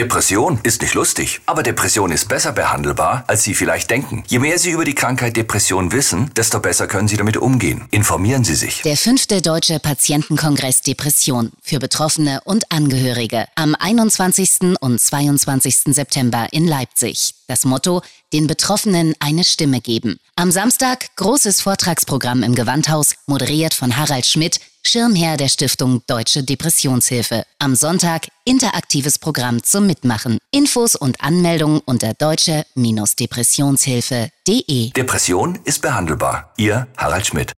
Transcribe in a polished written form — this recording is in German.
Depression ist nicht lustig, aber Depression ist besser behandelbar, als Sie vielleicht denken. Je mehr Sie über die Krankheit Depression wissen, desto besser können Sie damit umgehen. Informieren Sie sich. Der 5. Deutsche Patientenkongress Depression für Betroffene und Angehörige am 21. und 22. September in Leipzig. Das Motto: den Betroffenen eine Stimme geben. Am Samstag großes Vortragsprogramm im Gewandhaus, moderiert von Harald Schmidt, Schirmherr der Stiftung Deutsche Depressionshilfe. Am Sonntag interaktives Programm zum Mitmachen. Infos und Anmeldungen unter deutsche-depressionshilfe.de. Depression ist behandelbar. Ihr Harald Schmidt.